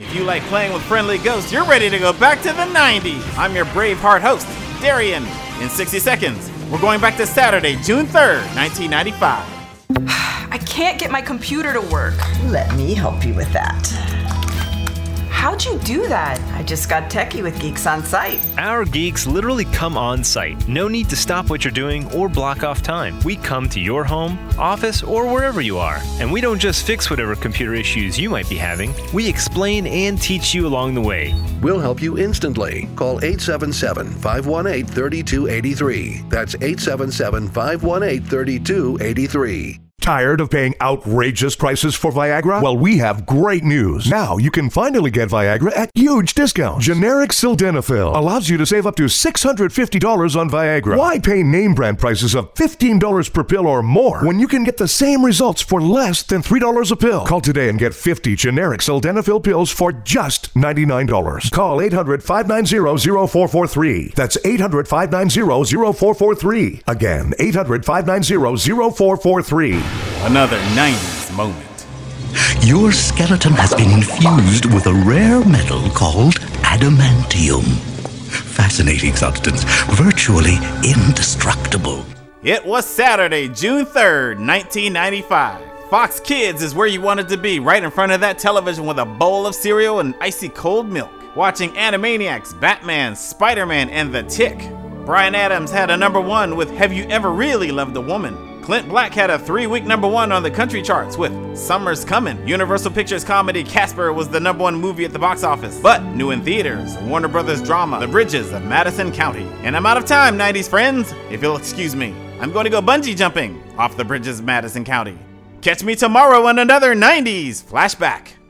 If you like playing with friendly ghosts, you're ready to go back to the 90s. I'm your Braveheart host, Darian. In 60 seconds, we're going back to Saturday, June 3rd, 1995. I can't get my computer to work. Let me help you with that. How'd you do that? I just got techie with Geeks on Site. Our geeks literally come on site. No need to stop what you're doing or block off time. We come to your home, office, or wherever you are. And we don't just fix whatever computer issues you might be having. We explain and teach you along the way. We'll help you instantly. Call 877-518-3283. That's 877-518-3283. Tired of paying outrageous prices for Viagra? Well, we have great news. Now you can finally get Viagra at huge discounts. Generic Sildenafil allows you to save up to $650 on Viagra. Why pay name brand prices of $15 per pill or more when you can get the same results for less than $3 a pill? Call today and get 50 generic Sildenafil pills for just $99. Call 800-590-0443. That's 800-590-0443. Again, 800-590-0443. Another 90s moment. Your skeleton has been infused with a rare metal called adamantium. Fascinating substance, virtually indestructible. It was Saturday, June 3rd, 1995. Fox Kids is where you wanted to be, right in front of that television with a bowl of cereal and icy cold milk. Watching Animaniacs, Batman, Spider-Man, and The Tick. Bryan Adams had a #1 with Have You Ever Really Loved a Woman? Clint Black had a 3-week #1 on the country charts with Summer's Comin'. Universal Pictures comedy Casper was the #1 movie at the box office, but new in theaters, Warner Brothers drama The Bridges of Madison County. And I'm out of time, 90s friends. If you'll excuse me, I'm going to go bungee jumping off the bridges of Madison County. Catch me tomorrow on another 90s Flashback.